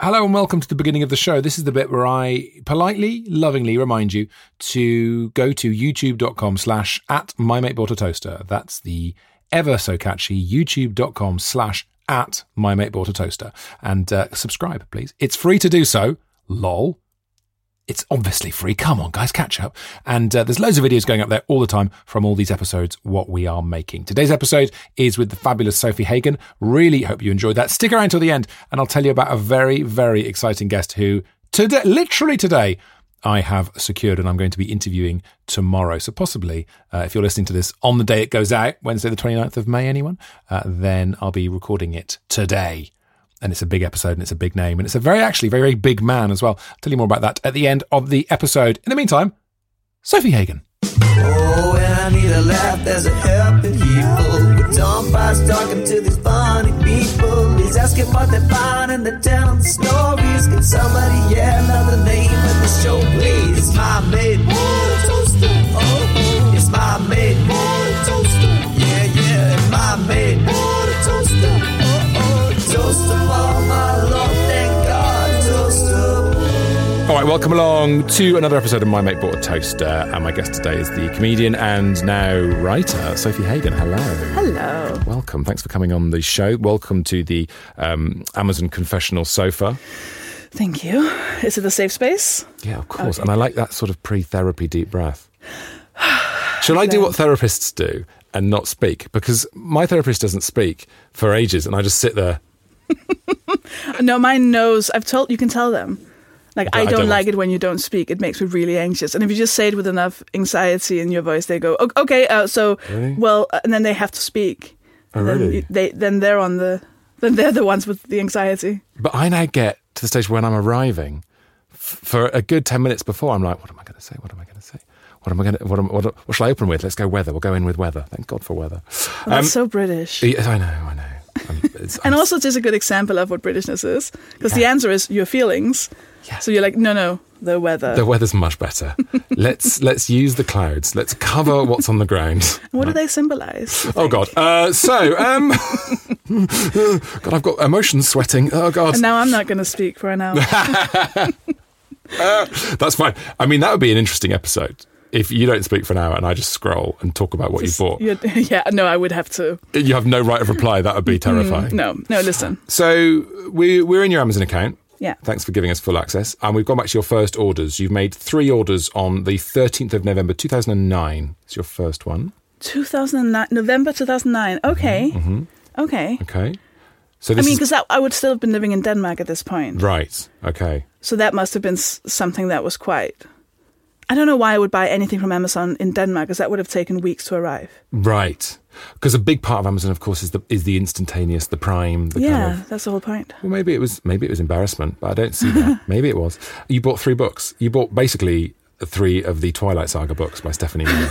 Hello and welcome to the beginning of the show. This is the bit where I politely, lovingly remind you to go to youtube.com/@mymateboughtotoaster. That's the ever so catchy youtube.com/@mymateboughtotoaster. And subscribe, please. It's free to do so. Lol. It's obviously free. Come on, guys, catch up. And there's loads of videos going up there all the time from all these episodes, what we are making. Today's episode is with the fabulous Sophie Hagen. Really hope you enjoyed that. Stick around till the end, and I'll tell you about a very, very exciting guest who, literally today, I have secured and I'm going to be interviewing tomorrow. So possibly, if you're listening to this on the day it goes out, Wednesday the 29th of May, anyone, then I'll be recording it today. And it's a big episode and it's a big name. And it's a very, very big man as well. I'll tell you more about that at the end of the episode. In the meantime, Sophie Hagen. Oh, when I need a laugh, there's a helping people. But Tom Price talking to these funny people. He's asking what they find and they're telling the stories. Can somebody yell out the name of the show, please? It's My Mate Toaster. Oh, it's My Mate Toaster. Yeah, it's My Mate Toaster. Toaster for my love, thank God, toaster. All right, welcome along to another episode of My Mate Bought a Toaster. And my guest today is the comedian and now writer, Sophie Hagen. Hello. Hello. Welcome. Thanks for coming on the show. Welcome to the Amazon confessional sofa. Thank you. Is it a safe space? Yeah, of course. Okay. And I like that sort of pre-therapy deep breath. Shall I do what therapists do and not speak? Because my therapist doesn't speak for ages and I just sit there. No, mine knows. You can tell them. Like, I don't like it when you don't speak. It makes me really anxious. And if you just say it with enough anxiety in your voice, they go, okay, really? Well, and then they have to speak. Oh, really? Then they're the ones with the anxiety. But I now get to the stage when I'm arriving for a good 10 minutes before. I'm like, what am I going to say? What shall I open with? Let's go weather. We'll go in with weather. Thank God for weather. Well, that's so British. I know. And also just a good example of what Britishness is. Because the answer is your feelings. Yeah. So you're like, no, the weather. The weather's much better. Let's use the clouds. Let's cover what's on the ground. What do they symbolize? Oh, God. God, I've got emotions sweating. Oh, God. And now I'm not going to speak for an hour. That's fine. I mean, that would be an interesting episode. If you don't speak for an hour and I just scroll and talk about what you bought. Yeah, no, I would have to. You have no right of reply. That would be terrifying. No, listen. So we're in your Amazon account. Yeah. Thanks for giving us full access. And we've gone back to your first orders. You've made 3 orders on the 13th of November, 2009. It's your first one. 2009, November 2009. Okay. Mm-hmm. Okay. So because I would still have been living in Denmark at this point. Right. Okay. So that must have been something that was quite... I don't know why I would buy anything from Amazon in Denmark, because that would have taken weeks to arrive. Right. Because a big part of Amazon, of course, is the instantaneous, the prime. That's the whole point. Well, maybe it was embarrassment, but I don't see that. Maybe it was. You bought 3 books. You bought basically 3 of the Twilight Saga books by Stephanie Meyer.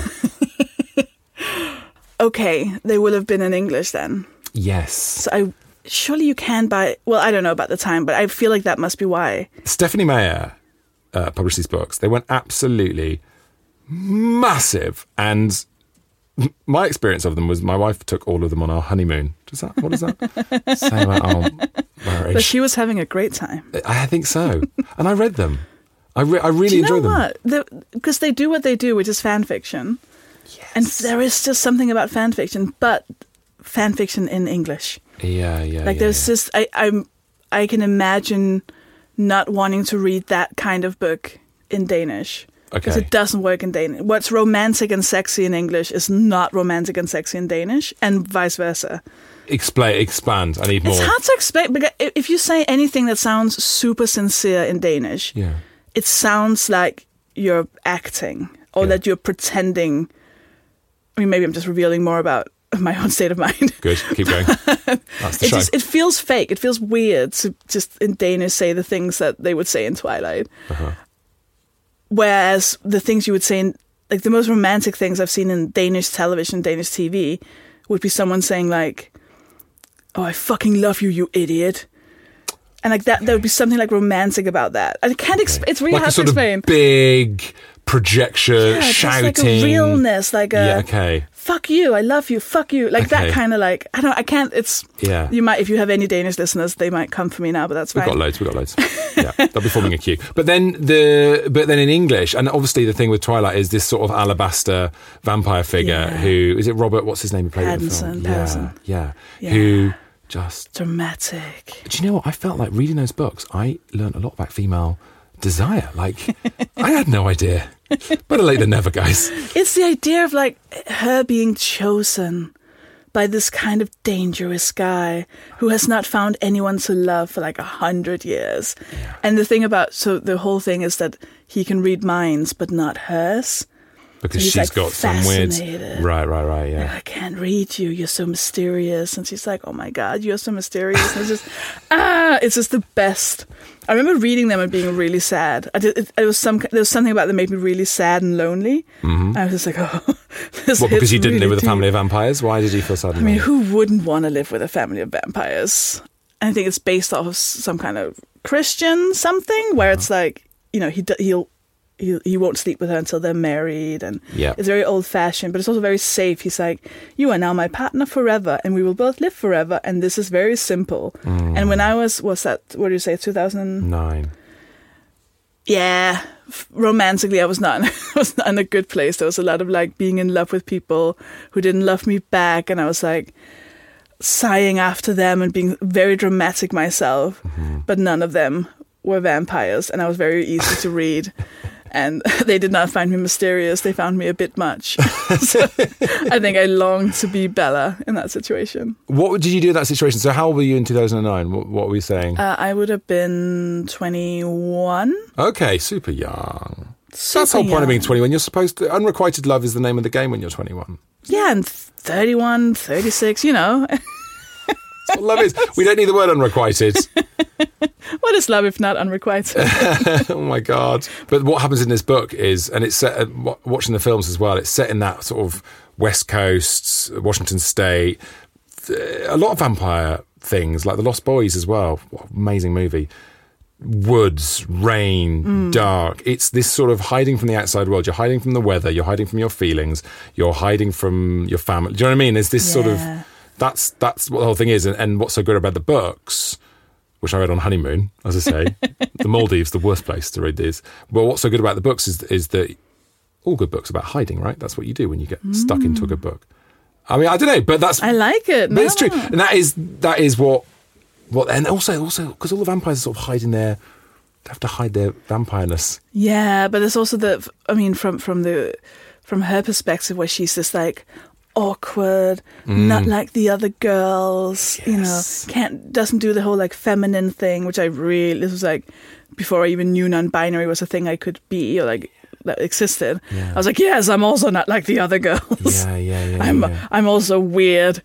Okay, they will have been in English then. Yes. So surely you can buy... Well, I don't know about the time, but I feel like that must be why. Stephanie Meyer published these books. They went absolutely massive, and my experience of them was my wife took all of them on our honeymoon. What does that say about our marriage? But she was having a great time. I think so. And I read them. I really enjoy them. Because they do what they do, which is fan fiction. Yes. And there is just something about fan fiction, but fan fiction in English. Yeah. There's just... I can imagine not wanting to read that kind of book in Danish. Because it doesn't work in Danish. What's romantic and sexy in English is not romantic and sexy in Danish, and vice versa. Expand. I need more. It's hard to explain, because if you say anything that sounds super sincere in Danish, it sounds like you're acting, or that you're pretending. I mean, maybe I'm just revealing more about my own state of mind. Good, keep going. That's the show. It feels fake. It feels weird to just in Danish say the things that they would say in Twilight. Uh-huh. Whereas the things you would say in, like, the most romantic things I've seen in Danish television, Danish TV, would be someone saying like, "Oh, I fucking love you, you idiot." And like that, there would be something like romantic about that. I can't explain. It's really like hard to explain. Big, projection, shouting, like a realness, like a fuck you, I love you, fuck you, like that kind of like I can't. It's you might, if you have any Danish listeners, they might come for me now, but that's fine. We've got loads. Yeah, they'll be forming a queue. But then in English, and obviously the thing with Twilight is this sort of alabaster vampire figure who is it Robert? What's his name? Who played Pattinson, in the film? Yeah. Who just dramatic. Do you know what? I felt like reading those books. I learned a lot about female desire. Like I had no idea. Better late than never, guys. It's the idea of like her being chosen by this kind of dangerous guy who has not found anyone to love for like 100 years. Yeah. And the thing about, so the whole thing is that he can read minds, but not hers. Because she's like got some weird... Right, yeah. Like, I can't read you, you're so mysterious. And she's like, oh my God, you're so mysterious. And it's just the best. I remember reading them and being really sad. There was something about them that made me really sad and lonely. Mm-hmm. I was just like, because you didn't really live with a family of vampires? Why did you feel sad and lonely? I mean, who wouldn't want to live with a family of vampires? And I think it's based off of some kind of Christian something where it's like, you know, he won't sleep with her until they're married, and it's very old-fashioned, but it's also very safe. He's like, you are now my partner forever, and we will both live forever, and this is very simple. And when I was that, what do you say, 2009? Yeah, romantically, I was not in a good place. There was a lot of like being in love with people who didn't love me back, and I was like sighing after them and being very dramatic myself, but none of them were vampires, and I was very easy to read. And they did not find me mysterious. They found me a bit much. So I think I longed to be Bella in that situation. What did you do in that situation? So how old were you in 2009? What were we saying? I would have been 21. Okay, super young. That's the whole point of being 21. You're supposed to... Unrequited love is the name of the game when you're 21. Yeah, and 31, 36, you know... That's what love is. We don't need the word unrequited. What is love if not unrequited? Oh my God. But what happens in this book is, and it's set, watching the films as well, it's set in that sort of West Coast, Washington State, a lot of vampire things, like The Lost Boys as well. What an amazing movie. Woods, rain, dark. It's this sort of hiding from the outside world. You're hiding from the weather. You're hiding from your feelings. You're hiding from your family. Do you know what I mean? There's this sort of... That's what the whole thing is. And what's so good about the books, which I read on honeymoon, as I say, the Maldives, the worst place to read these. But what's so good about the books is that all good books are about hiding, right? That's what you do when you get stuck into a good book. I mean, I don't know, but that's... I like it. But it's true. And that is what... And also, because all the vampires are sort of hiding they have to hide their vampireness. Yeah, but there's also from her perspective, where she's this like... awkward, not like the other girls, you know, doesn't do the whole like feminine thing, which this was like before I even knew non-binary was a thing I could be, or like that existed. I was like, yes, I'm also not like the other girls. I'm also weird.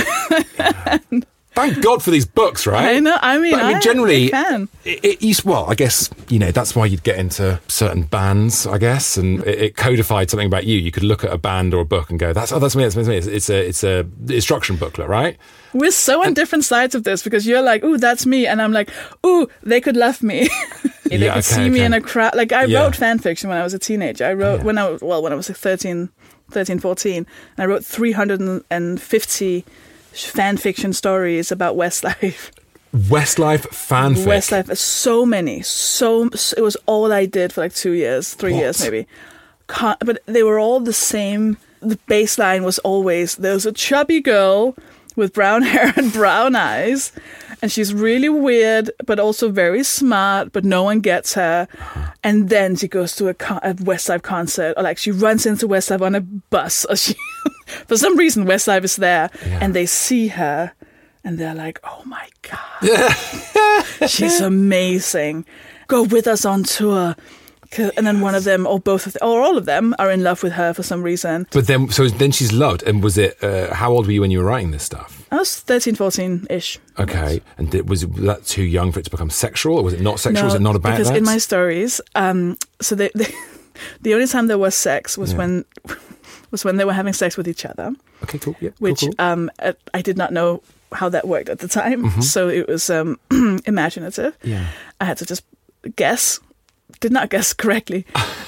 Thank God for these books, right? I know. I mean, generally, I I guess, you know, that's why you'd get into certain bands, I guess, and it codified something about you. You could look at a band or a book and go, that's me. It's a instruction booklet, right? We're so on different sides of this, because you're like, ooh, that's me. And I'm like, ooh, they could love me. They could see me in a crowd. Like, I wrote fan fiction when I was a teenager. I wrote when I was 13, 14, and I wrote 350 fan fiction stories about Westlife. Westlife fanfic. Westlife, so many. It was all I did for like 2 years, 3 years maybe. But they were all the same. The baseline was always, there's a chubby girl with brown hair and brown eyes, and she's really weird, but also very smart, but no one gets her. And then she goes to a Westlife concert, or like she runs into Westlife on a bus, or she, for some reason, Westlife is there, and they see her, and they're like, oh my God, she's amazing. Go with us on tour. And then one of them, or both of them, or all of them, are in love with her for some reason. But then she's loved. And was it, how old were you when you were writing this stuff? I was 13, 14-ish. Okay. And was that too young for it to become sexual? Or was it not sexual? No, was it not about because that? In my stories, so the only time there was sex was when they were having sex with each other. Okay, cool. Yeah, which cool. I did not know how that worked at the time. Mm-hmm. So it was imaginative. Yeah. I had to just guess. Did not guess correctly.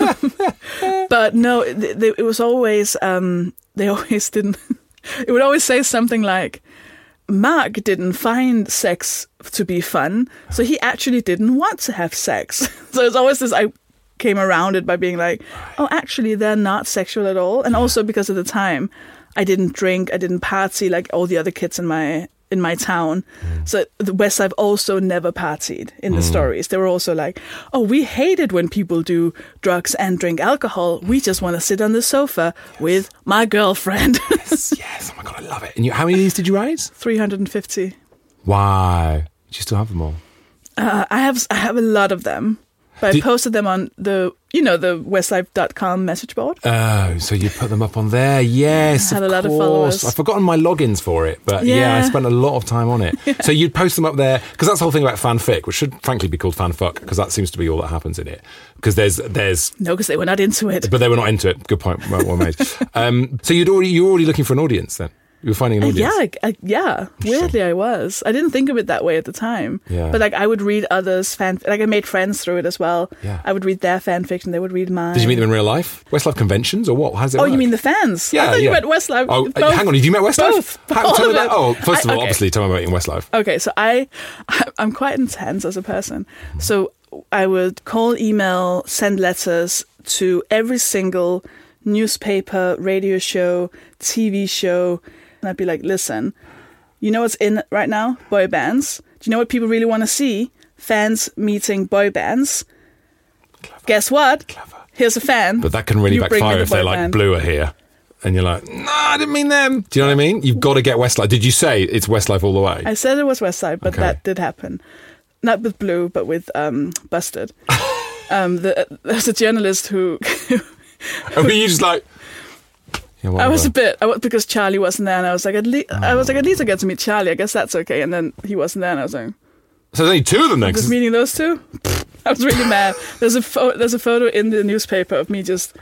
But no, it was always, they always didn't, it would always say something like, Mark didn't find sex to be fun, so he actually didn't want to have sex. So it's always this, I came around it by being like, oh, actually, they're not sexual at all. And also because at the time, I didn't drink, I didn't party like all the other kids in my town. So the Westlife also never partied in the stories. They were also like, oh, we hate it when people do drugs and drink alcohol. We just want to sit on the sofa with my girlfriend. Yes. Oh my God, I love it. And how many of these did you write? 350. Wow. Do you still have them all? I have a lot of them. But I posted them on the westlife.com message board. Oh, so you put them up on there. Yes, I had of a lot course. of followers. I've forgotten my logins for it, but yeah, I spent a lot of time on it. Yeah. So you'd post them up there, because that's the whole thing about fanfic, which should frankly be called fanfuck, because that seems to be all that happens in it. Because there's No, because they were not into it. But they were not into it. Good point. Well made. So you were already looking for an audience then? You were finding an audience? Yeah. Weirdly, I was. I didn't think of it that way at the time. Yeah. But I would read others' I made friends through it as well. Yeah. I would read their fan fiction. They would read mine. Did you meet them in real life? Westlife conventions or what? How does it work? You mean the fans? Yeah, I thought you meant Westlife. Oh, hang on. Have you met Westlife? Both. Tell me about. Oh, first of all, obviously, tell me about meeting Westlife. Okay, so I'm quite intense as a person. So I would call, email, send letters to every single newspaper, radio show, TV show. And I'd be like, listen, you know what's in right now? Boy bands. Do you know what people really want to see? Fans meeting boy bands. Clever. Guess what? Clever. Here's a fan. But that can really backfire if they're like Blue are here. And you're like, no, I didn't mean them. Do you know what I mean? You've got to get Westlife. Did you say it's Westlife all the way? I said it was Westlife, but that did happen. Not with Blue, but with Busted. There's a journalist who... were you just like... Yeah, I was a bit, because Charlie wasn't there, and I was like, at least I get to meet Charlie. I guess that's okay. And then he wasn't there, and I was like, so there's only two of them then. Just meeting those two. I was really mad. There's a photo in the newspaper of me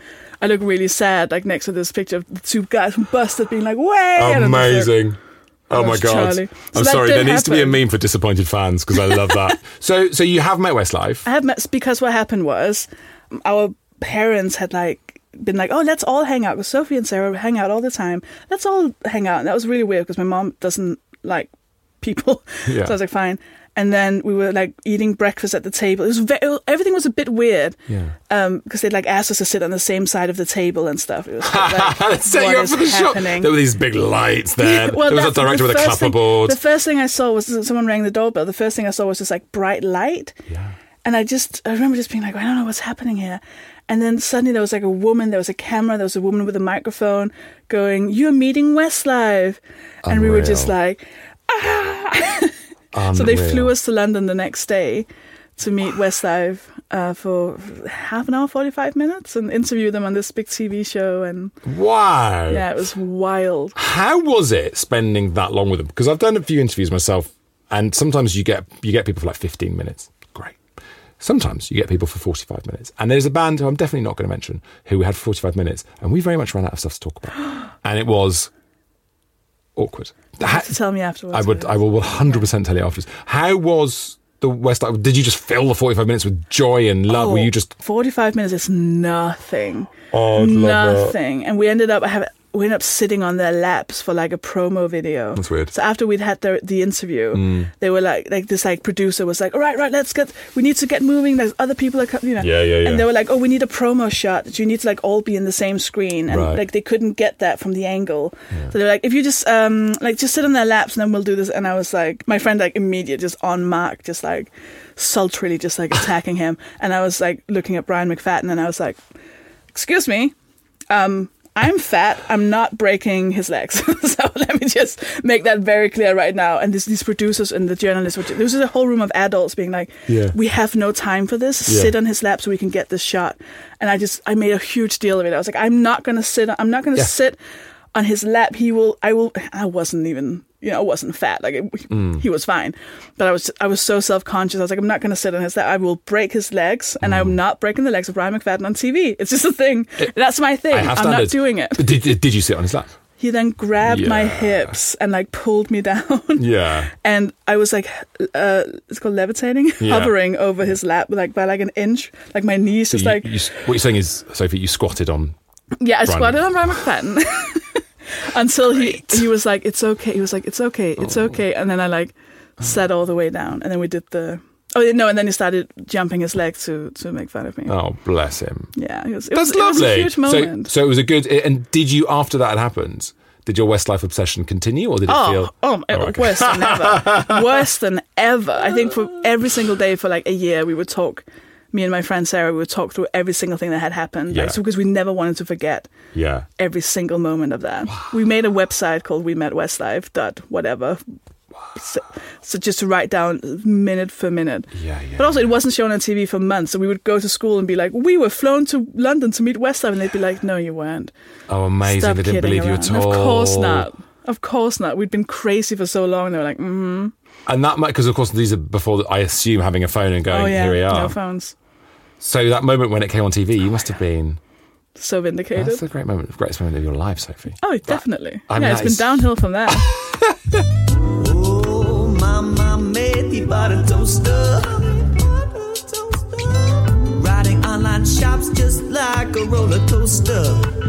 I look really sad, like next to this picture of the two guys from Busted being like, way. Amazing. Oh my God. Charlie. I'm sorry. There needs to be a meme for disappointed fans because I love that. So you have met Westlife. I have met, because what happened was our parents had been like, oh, let's all hang out, because Sophie and Sarah hang out all the time. Let's all hang out. And that was really weird because my mom doesn't like people. Yeah. So I was like, fine. And then we were eating breakfast at the table. Everything was a bit weird. Yeah. Because they'd asked us to sit on the same side of the table and stuff. It was set you up for the shot. There were these big lights there. There was a director with a clapperboard. The first thing I saw was someone rang the doorbell. The first thing I saw was this bright light. Yeah. And I remember just being like, I don't know what's happening here. And then suddenly there was a woman, there was a camera, there was a woman with a microphone going, you're meeting Westlife. And we were just like, ah. So they flew us to London the next day to meet Westlife for half an hour, 45 minutes, and interview them on this big TV show. And wow. Yeah, it was wild. How was it spending that long with them? Because I've done a few interviews myself, and sometimes you get people for 15 minutes. Great. Sometimes you get people for 45 minutes. And there's a band who I'm definitely not going to mention who had 45 minutes, and we very much ran out of stuff to talk about. And it was awkward. You have to tell me afterwards. I will 100% tell you afterwards. How was the Westlife? Did you just fill the 45 minutes with joy and love? Were you just 45 minutes is nothing. Oh, nothing. And we ended up sitting on their laps for a promo video. That's weird. So after we'd had the interview, they were like this producer was like, all right, we need to get moving. There's other people that come, Yeah. And they were like, oh, we need a promo shot that you need to all be in the same screen. And they couldn't get that from the angle. Yeah. So they were like, if you just just sit on their laps and then we'll do this. And I was like, my friend immediately just on Mark, just sultrily just attacking him. And I was looking at Brian McFadden and I was like, excuse me, I'm fat. I'm not breaking his legs. So let me just make that very clear right now. And these producers and the journalists, there was a whole room of adults being like, we have no time for this. Yeah. Sit on his lap so we can get this shot. And I made a huge deal of it. I was like, I'm not going to sit on his lap. I wasn't even, I wasn't fat. He was fine. But I was so self-conscious. I was like, I'm not going to sit on his lap. I will break his legs, and I'm not breaking the legs of Brian McFadden on TV. It's just a thing. That's my thing. I'm not doing it. Did you sit on his lap? he then grabbed my hips and like pulled me down. Yeah. And I was like, it's called levitating, hovering over his lap like by like an inch. Like my knees just what you're saying is, Sophie, you squatted on. Yeah, I squatted on Brian McFadden until he was like, it's okay. He was like, it's okay, it's okay. And then I like sat all the way down, and then we did the. Oh no! And then he started jumping his leg to make fun of me. Oh, bless him! Yeah, it was lovely. It was a huge moment. So it was a good. And did you, after that had happened, did your Westlife obsession continue, or did it feel? Worse than ever. Worse than ever. I think for every single day for like a year, we would talk. Me and my friend Sarah, we would talk through every single thing that had happened, because we never wanted to forget. Every single moment of that. Wow. We made a website called We Met Westlife. Whatever. So just to write down minute for minute. But also it wasn't shown on TV for months. So we would go to school and be like, we were flown to London to meet Westlife. And they'd be like, no, you weren't. Oh, amazing. Stop they didn't believe you at all. Of course not. Of course not. We'd been crazy for so long. They were like, mm-hmm. And that might, because of course these are before, I assume, having a phone and going, here we are. No phones. So that moment when it came on TV, you must have been... So vindicated. That's a great moment, greatest moment of your life, Sophie. Oh, definitely. It's been downhill from there. Oh, Mama made me buy a toaster. Riding online shops just like a roller coaster.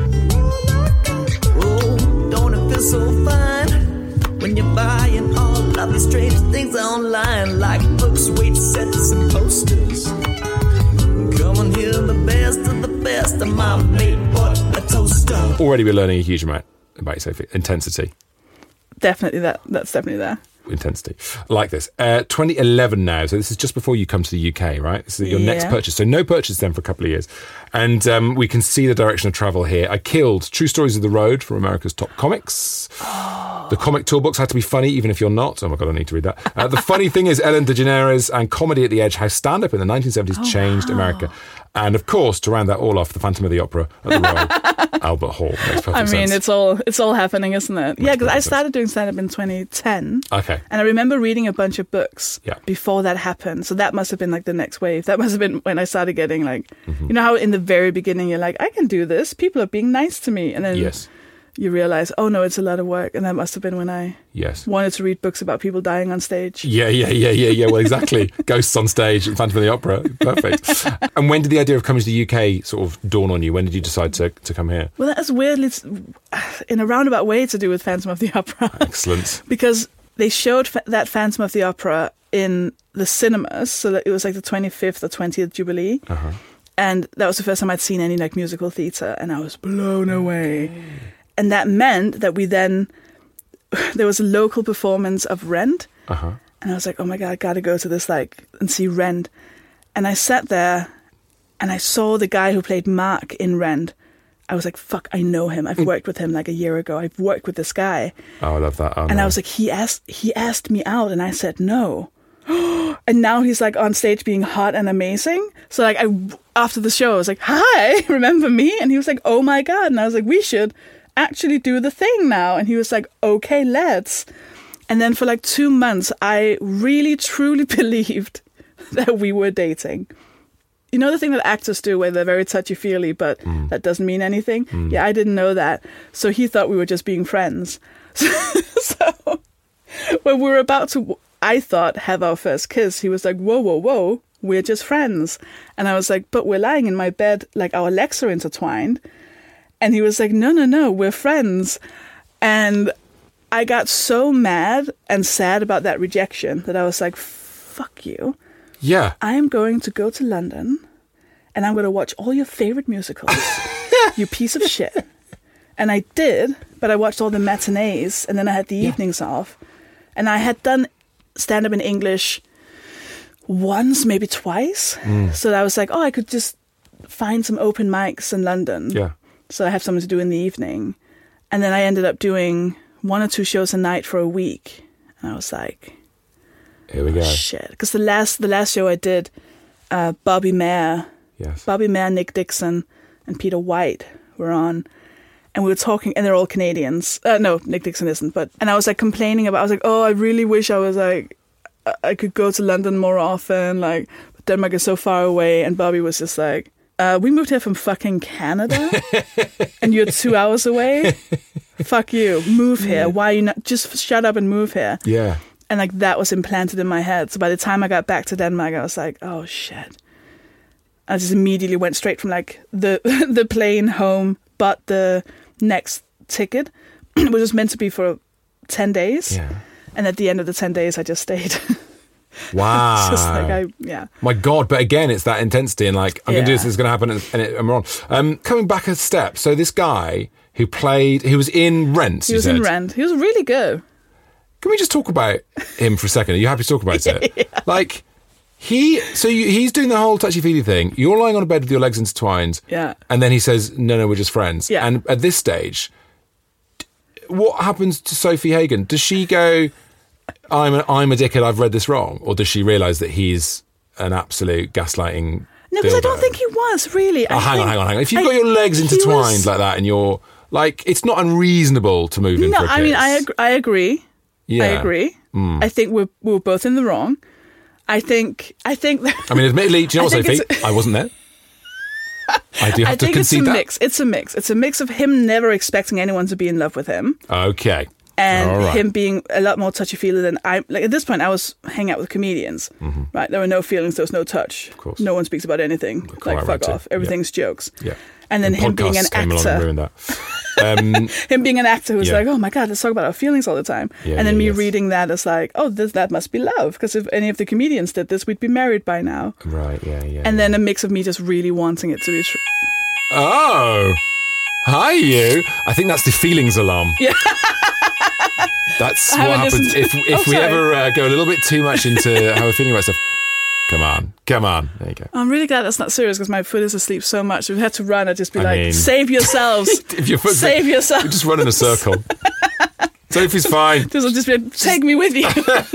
Oh, don't it feel so fine when you're buying all of these strange things online, like books, weight sets, and posters. Come on, hear the best of the best of my mate bought a toaster. Already we're learning a huge amount about Sophie. Intensity. Definitely that's definitely there. Intensity. I like this. 2011 now, so this is just before you come to the UK, right? This is your next purchase. So no purchase then for a couple of years. And we can see the direction of travel here. I Killed, True Stories of the Road from America's Top Comics. The comic tour books had to be funny, even if you're not. Oh my God, I need to read that. The funny thing is Ellen DeGeneres and Comedy at the Edge, how stand-up in the 1970s changed America. And of course, to round that all off, the Phantom of the Opera at the Royal Albert Hall. Makes perfect sense. It's all happening, isn't it? Yeah, because I started doing stand-up in 2010. Okay. And I remember reading a bunch of books before that happened. So that must have been like the next wave. That must have been when I started getting like, you know how in the very beginning you're like, I can do this. People are being nice to me. And then you realize, oh no, it's a lot of work. And that must have been when I wanted to read books about people dying on stage. Yeah. Well, exactly. Ghosts on stage at Phantom of the Opera. Perfect. And when did the idea of coming to the UK sort of dawn on you? When did you decide to come here? Well, that is weirdly, in a roundabout way, to do with Phantom of the Opera. Excellent. Because they showed that Phantom of the Opera in the cinemas. So that it was like the 25th or 20th Jubilee. Uh-huh. And that was the first time I'd seen any like musical theatre. And I was blown away. And that meant that there was a local performance of Rent. Uh-huh. And I was like, oh my God, I got to go to this and see Rent. And I sat there and I saw the guy who played Mark in Rent. I was like, fuck, I know him. I've worked with him like a year ago. I've worked with this guy. Oh, I love that. Oh, and I was like, he asked me out and I said no. And now he's like on stage being hot and amazing. So like after the show, I was like, hi, remember me? And he was like, oh my God. And I was like, we should actually do the thing now. And he was like, okay, let's. And then for like 2 months, I really truly believed that we were dating. You know the thing that actors do where they're very touchy-feely, but that doesn't mean anything? Yeah, I didn't know that. So he thought we were just being friends. So when we were about to, I thought, have our first kiss, he was like, whoa, we're just friends. And I was like, but we're lying in my bed, like our legs are intertwined. And he was like, no, we're friends. And I got so mad and sad about that rejection that I was like, fuck you. Yeah. I am going to go to London and I'm going to watch all your favorite musicals, you piece of shit. And I did, but I watched all the matinees and then I had the evenings off. And I had done stand-up in English once, maybe twice. So I was like, I could just find some open mics in London. Yeah. So I have something to do in the evening. And then I ended up doing 1 or 2 shows a night for a week. And I was like, here we go. Shit. Because the last show I did, Bobby Mayer, Nick Dixon, and Peter White were on. And we were talking, and they're all Canadians. No, Nick Dixon isn't. And I was like complaining about, I was like, I really wish I was like, I could go to London more often. Like, but Denmark is so far away. And Bobby was just like, we moved here from fucking Canada and you're 2 hours away. fuck you, move here. Why are you not, just shut up and move here. Yeah. And like that was implanted in my head. So by the time I got back to Denmark, I was like, oh shit. I just immediately went straight from like the plane home, bought the next ticket, which was meant to be for 10 days. Yeah. And at the end of the 10 days, I just stayed. Wow. It's just like My God, but again, it's that intensity and like, I'm going to do this, it's going to happen, and I'm wrong. Coming back a step, so this guy who was in Rent, He was in Rent. He was really good. Can we just talk about him for a second? Are you happy to talk about it? Yeah. Like, he's doing the whole touchy-feely thing. You're lying on a bed with your legs intertwined. Yeah. And then he says, no, we're just friends. Yeah. And at this stage, what happens to Sophie Hagen? Does she go, I'm a dickhead, I've read this wrong? Or does she realise that he's an absolute gaslighting No, because I don't think he was, really. Hang on. If you've got your legs intertwined like that and you're, like, it's not unreasonable to move in for a kiss. I mean, I agree. Yeah. I agree. I think we were both in the wrong. I think. I mean, admittedly, do you know what, Sophie? I wasn't there. I do have to concede that. It's a mix. It's a mix of him never expecting anyone to be in love with him. Okay. And him being a lot more touchy-feely than I. Like at this point, I was hanging out with comedians. Mm-hmm. Right, there were no feelings, there was no touch. Of course. No one speaks about anything. Like fuck off. Everything's jokes. Yeah. And then him being an actor. Him being an actor who's like, oh my God, let's talk about our feelings all the time. Yeah, and then me reading that as like, oh, that must be love. Because if any of the comedians did this, we'd be married by now. Right, yeah. And then a mix of me just really wanting it to be true. Oh, hi you. I think that's the feelings alarm. Yeah. That's what happens if we ever go a little bit too much into how we're feeling about stuff. Come on. There you go. I'm really glad that's not serious because my foot is asleep so much. If we had to run, I'd just be save yourselves. If your foot's save yourselves. Just run in a circle. Sophie's fine. Just be like, take me with you.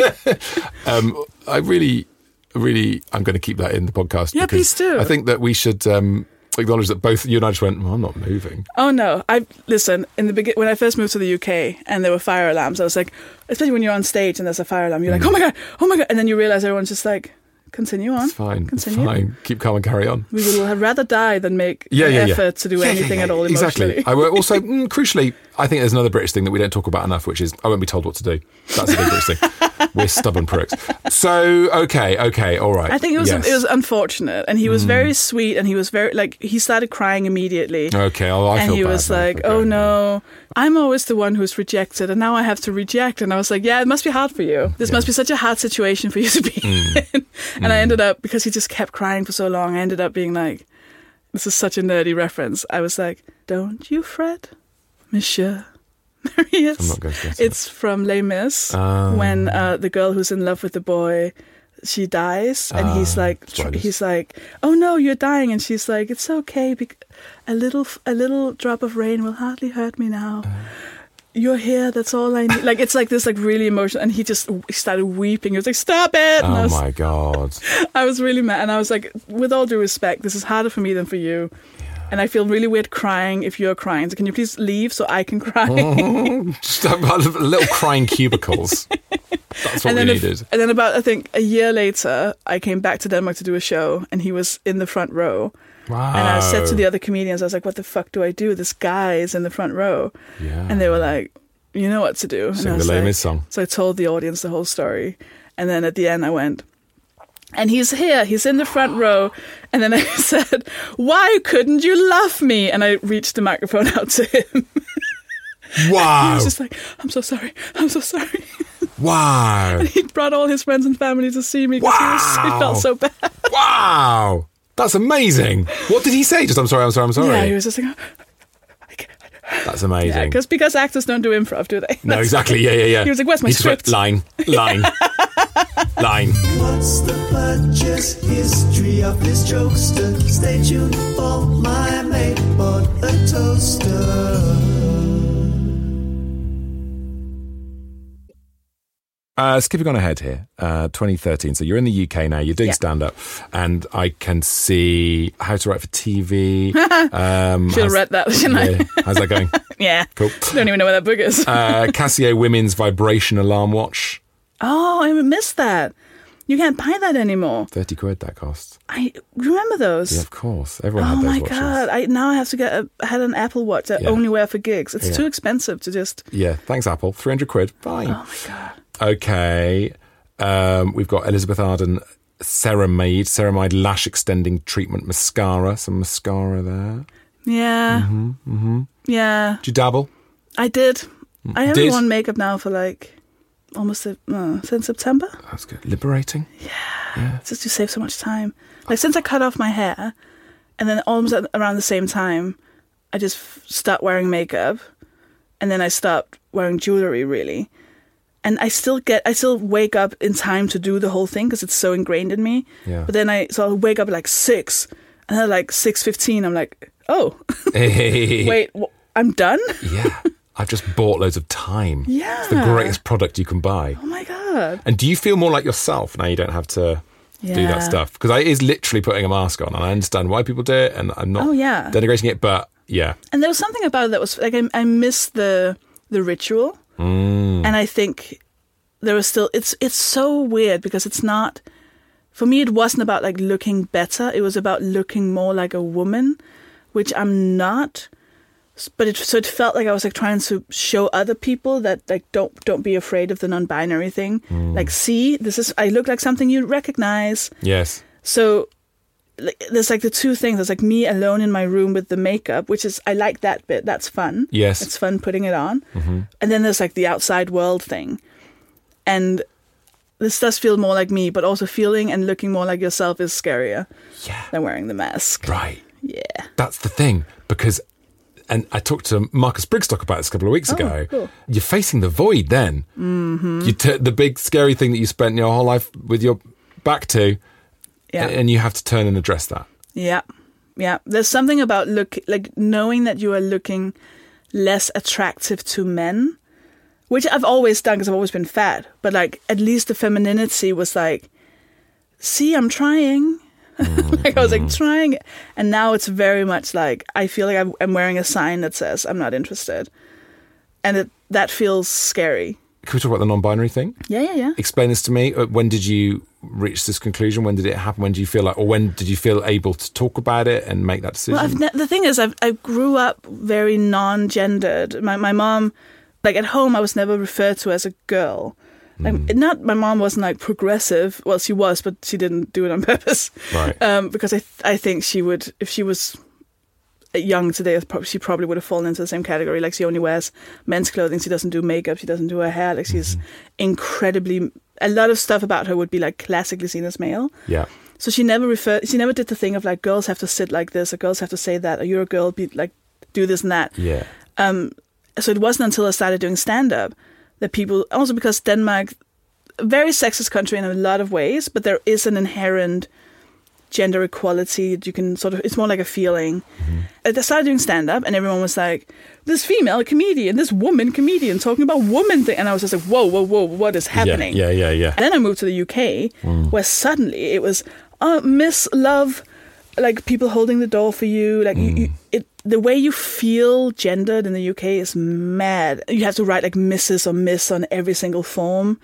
I really, I'm going to keep that in the podcast. Yeah, please do. I think that we should acknowledge that both you and I just went, well, I'm not moving. Oh, no. Listen, in the beginning, when I first moved to the UK and there were fire alarms, I was like, especially when you're on stage and there's a fire alarm, you're like, oh my God. And then you realise everyone's just like, continue on. It's fine. Continue. It's fine. Keep calm and carry on. We would rather die than make an effort to do anything at all emotionally. Exactly. I will also, crucially, I think there's another British thing that we don't talk about enough, which is I won't be told what to do. That's a big British thing. We're stubborn pricks. So, okay, all right. I think it was unfortunate, and he was very sweet, and he was very, like, he started crying immediately. Okay, I feel bad. And he was like, oh no, I'm always the one who's rejected, and now I have to reject. And I was like, yeah, it must be hard for you. This must be such a hard situation for you to be in. And I ended up, because he just kept crying for so long, I ended up being like, this is such a nerdy reference. I was like, don't you fret, Monsieur. There he is. I'm not going to guess it's from Les Mis, when the girl who's in love with the boy, she dies, and he's like, oh no, you're dying, and she's like, it's okay, a little drop of rain will hardly hurt me now. You're here, that's all I need. Like, it's like this, like, really emotional, and he started weeping. He was like, stop it! Oh my God. I was really mad, and I was like, with all due respect, this is harder for me than for you. And I feel really weird crying if you're crying. So can you please leave so I can cry? Just little crying cubicles. That's what we needed. And then about, I think, a year later, I came back to Denmark to do a show, and he was in the front row. Wow. And I said to the other comedians, I was like, what the fuck do I do? This guy is in the front row. Yeah. And they were like, you know what to do. Sing the Les Mis song. So I told the audience the whole story. And then at the end I went, and he's here, he's in the front row. And then I said, why couldn't you love me? And I reached the microphone out to him. Wow. He was just like, I'm so sorry. Wow. And he brought all his friends and family to see me because he felt so bad. Wow. That's amazing. What did he say? Just, I'm sorry. Yeah, he was just like, that's amazing. Yeah, because actors don't do improv, do they? No, exactly. Yeah. He was like, where's my script? Line. What's the purchase history of this jokester? Stay tuned for my mate bought a toaster. Skipping on ahead here, 2013. So you're in the UK now. You're doing stand-up, and I can see How to Write for TV. Should have read that, shouldn't I? How's that going? Yeah. Cool. Don't even know where that book is. Casio Women's Vibration Alarm Watch. Oh, I missed that. You can't buy that anymore. 30 quid that costs. I remember those. Yeah, of course. Everyone had those watches. Oh my God. Now I have to get I had an Apple Watch that I only wear for gigs. It's too expensive to just... Yeah, thanks Apple. 300 quid. Fine. Oh my God. Okay. We've got Elizabeth Arden Ceramide Lash Extending Treatment Mascara. Some mascara there. Yeah. Yeah. Did you dabble? I did. I haven't worn makeup now for like almost since September. That's good. Liberating. Yeah. It's just to save so much time. Like since I cut off my hair, and then almost around the same time, I just stopped wearing makeup, and then I stopped wearing jewelry really. And I still wake up in time to do the whole thing because it's so ingrained in me. Yeah. But then I'll wake up at like 6, and then at like 6:15, I'm like, oh, wait, I'm done? Yeah. I've just bought loads of time. Yeah. It's the greatest product you can buy. Oh my God. And do you feel more like yourself now you don't have to do that stuff? Because it is literally putting a mask on, and I understand why people do it, and I'm not denigrating it, but yeah. And there was something about it that was like, I miss the ritual. And I think there was still, it's so weird because it's not, for me it wasn't about like looking better, it was about looking more like a woman, which I'm not. But it felt like I was like trying to show other people that like don't be afraid of the non-binary thing. Like, see, I look like something you recognize. Yes. So like, there's like the two things. There's like me alone in my room with the makeup, which is, I like that bit. That's fun. Yes. It's fun putting it on. And then there's like the outside world thing. And this does feel more like me, but also feeling and looking more like yourself is scarier than wearing the mask. Right. Yeah. That's the thing, because... And I talked to Marcus Brigstock about this a couple of weeks ago. Cool. You're facing the void then. Mm-hmm. The big scary thing that you spent your whole life with your back to, and you have to turn and address that. Yeah. Yeah. There's something about knowing that you are looking less attractive to men, which I've always done because I've always been fat. But like, at least the femininity was like, see, I'm trying. Like I was like trying, and now it's very much like I feel like I'm wearing a sign that says I'm not interested, and that feels scary. Can we talk about the non-binary thing? Yeah. Explain this to me. When did you reach this conclusion? When did it happen? When do you feel like, or when did you feel able to talk about it and make that decision? Well, the thing is, I grew up very non-gendered. My mom, like at home, I was never referred to as a girl. Like, my mom wasn't like progressive. Well, she was, but she didn't do it on purpose. Right. Because I think she would, if she was young today, she probably would have fallen into the same category. Like she only wears men's clothing. She doesn't do makeup. She doesn't do her hair. Like she's incredibly, a lot of stuff about her would be like classically seen as male. Yeah. So she never did the thing of like girls have to sit like this or girls have to say that or you're a girl, be like, do this and that. Yeah. So it wasn't until I started doing stand-up that people, also because Denmark, a very sexist country in a lot of ways, but there is an inherent gender equality. You can sort of, it's more like a feeling. I started doing stand-up and everyone was like, this female comedian, this woman comedian talking about woman thing. And I was just like, whoa, what is happening? Yeah. And then I moved to the UK where suddenly it was, Miss Love, like people holding the door for you. Like the way you feel gendered in the UK is mad. You have to write like Mrs. or Miss on every single form.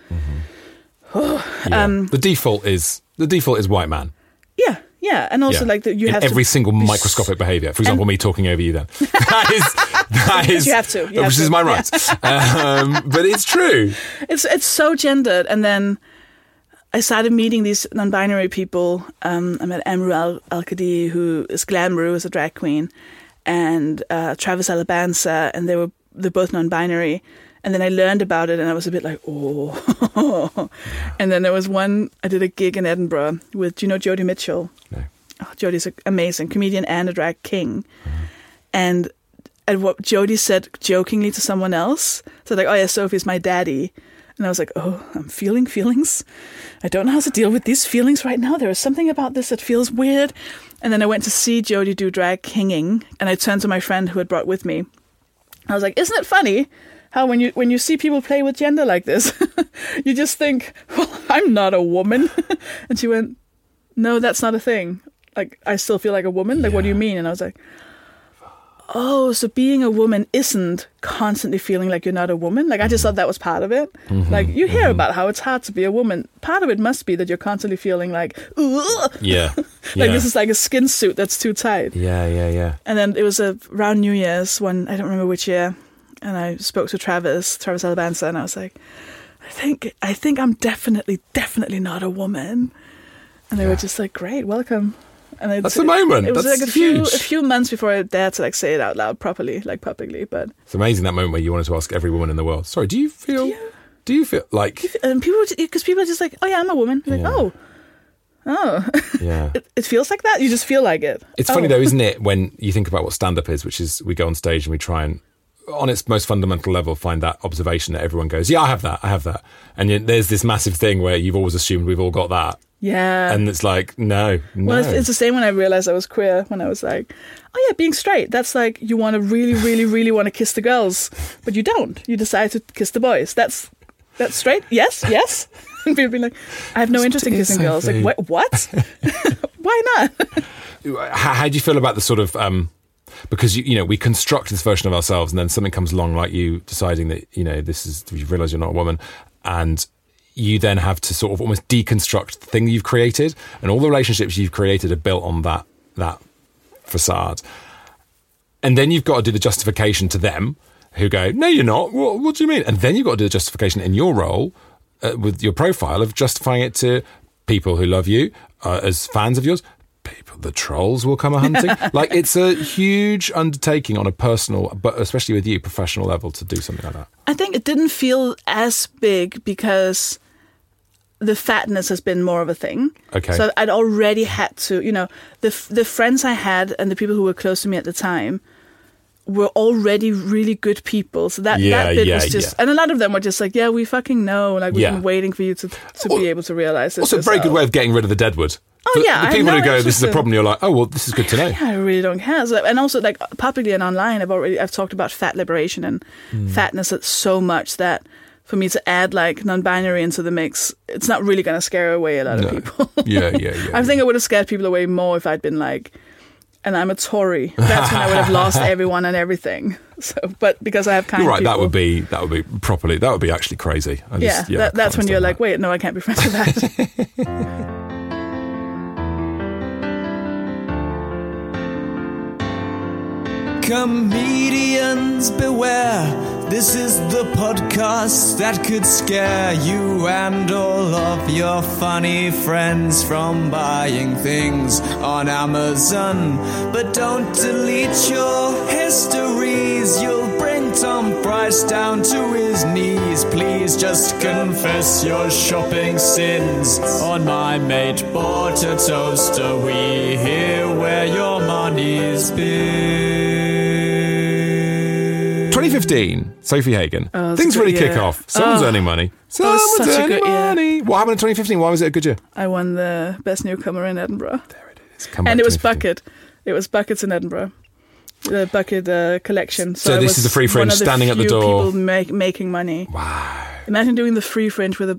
The default is white man. Yeah, and also like you have every single microscopic behaviour. For example, me talking over you. Then that is you have to, which is my right. But it's true. It's so gendered, and then I started meeting these non-binary people. I met Amru Al-Qadi, who is Glamru, is a drag queen, and Travis Alabanza, and they're both non-binary. And then I learned about it, and I was a bit like, oh. And then there was one, I did a gig in Edinburgh with, do you know Jody Mitchell? No. Oh, Jody's an amazing comedian and a drag king. And what Jody said jokingly to someone else, so like, oh yeah, Sophie's my daddy. And I was like, oh, I'm feeling feelings. I don't know how to deal with these feelings right now. There is something about this that feels weird. And then I went to see Jody do drag kinging, and I turned to my friend who had brought with me. I was like, isn't it funny how when you see people play with gender like this, you just think, well, I'm not a woman. And she went, no, that's not a thing. Like, I still feel like a woman. Like, what do you mean? And I was like, oh, so being a woman isn't constantly feeling like you're not a woman. Like, I just thought that was part of it. Like, you hear about how it's hard to be a woman. Part of it must be that you're constantly feeling like, ugh. Yeah. Like, this is like a skin suit that's too tight. Yeah. And then it was around New Year's when, I don't remember which year, and I spoke to Travis Albanza, and I was like, I think I'm definitely not a woman. And they were just like, great, welcome. And that's the moment. It was that's like huge. a few months before I dared to like say it out loud properly, like publicly. But it's amazing that moment where you wanted to ask every woman in the world, sorry, do you feel like... And because people are just like, oh yeah, I'm a woman. Like, oh. Yeah. It feels like that? You just feel like it. It's funny though, isn't it, when you think about what stand-up is, which is we go on stage and we try and, on its most fundamental level, find that observation that everyone goes, yeah, I have that. And there's this massive thing where you've always assumed we've all got that. Yeah. And it's like, no. Well, it's the same when I realized I was queer, when I was like, oh yeah, being straight, that's like, you want to really, really, really want to kiss the girls, but you don't. You decide to kiss the boys. That's straight? Yes. And people be like, I have no interest in kissing girls. Like, what? Why not? How do you feel about the sort of... because we construct this version of ourselves, and then something comes along, like you deciding that you realise you're not a woman, and you then have to sort of almost deconstruct the thing that you've created, and all the relationships you've created are built on that facade, and then you've got to do the justification to them who go, no, you're not. What do you mean? And then you've got to do the justification in your role with your profile of justifying it to people who love you as fans of yours. The trolls will come a-hunting. Like, it's a huge undertaking on a personal, but especially with you, professional level to do something like that. I think it didn't feel as big because the fatness has been more of a thing. Okay. So I'd already had to, the friends I had and the people who were close to me at the time were already really good people. So that bit was just... And a lot of them were just like, yeah, we fucking know. Like, we've been waiting for you to be able to realize this. Also, a very good way of getting rid of the deadwood. Oh, yeah. The people who go, this is a problem, you're like, oh, well, this is good to know. I really don't care. So, and also, like, publicly and online, I've talked about fat liberation and fatness so much that for me to add, like, non-binary into the mix, it's not really going to scare away a lot of people. Yeah. I think I would have scared people away more if I'd been like, and I'm a Tory. That's when I would have lost everyone and everything. So, but because I have kind people. You're right, that would be actually crazy. That's when you're like, wait, no, I can't be friends with that. Comedians beware, this is the podcast that could scare you and all of your funny friends from buying things on Amazon. But don't delete your histories, you'll bring Tom Price down to his knees. Please just confess your shopping sins. On My Mate bought a toaster, we hear where your money's been. 2015, Sophie Hagen. Things really kick off. Someone's earning money. Someone's earning money. What happened in 2015? Why was it a good year? I won the Best Newcomer in Edinburgh. There it is. And it was Bucket. It was Buckets in Edinburgh. The Bucket collection. So this is the Free Fringe standing at the door. People making money. Wow. Imagine doing the Free Fringe with a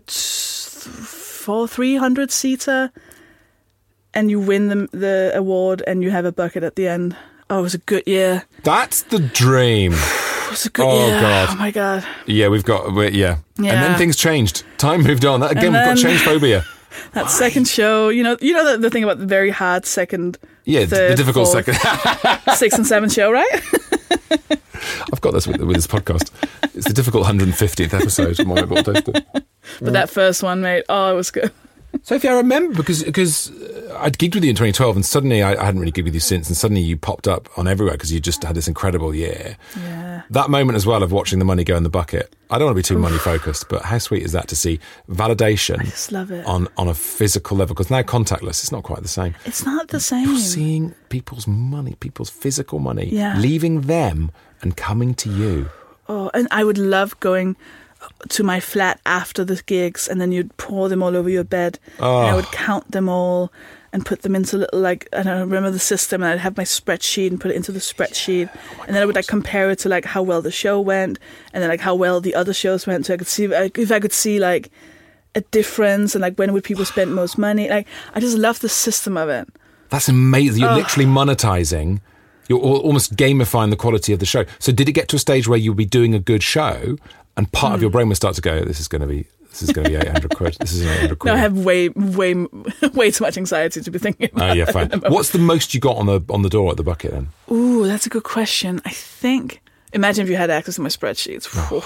300-seater and you win the award and you have a bucket at the end. Oh, it was a good year. That's the dream. It was a good year. God. Oh, my God. Yeah, And then things changed. Time moved on. We've got change phobia. That second show, the thing about the very hard second. Yeah, third, the difficult fourth, second. 6th and 7th show, right? I've got this with this podcast. It's the difficult 150th episode of My Mate Toaster. But that first one, mate, it was good. Sophie, I remember because I'd gigged with you in 2012 and suddenly I hadn't really gigged with you since, and suddenly you popped up on everywhere because you just had this incredible year. Yeah. That moment as well of watching the money go in the bucket. I don't want to be too money focused, but how sweet is that to see validation? I just love it. On a physical level, because now contactless, it's not quite the same. It's not the same. You're seeing people's money, people's physical money, yeah, leaving them and coming to you. Oh, and I would love going to my flat after the gigs and then you'd pour them all over your bed. And I would count them all and put them into little, like, I don't know, remember the system, and I'd have my spreadsheet and put it into the spreadsheet. And then I would compare it to like how well the show went and then like how well the other shows went, so I could see if I could see like a difference and like when would people spend most money. Like, I just love the system of it. That's amazing. You're literally monetizing you're almost gamifying the quality of the show. So did it get to a stage where you'll be doing a good show and part of your brain will start to go, this is going to be 800 quid. This is 800 quid. No, I have way too much anxiety to be thinking about. Oh, yeah, fine. What's the most you got on the door at the bucket then? Ooh, that's a good question. I think, imagine if you had access to my spreadsheets.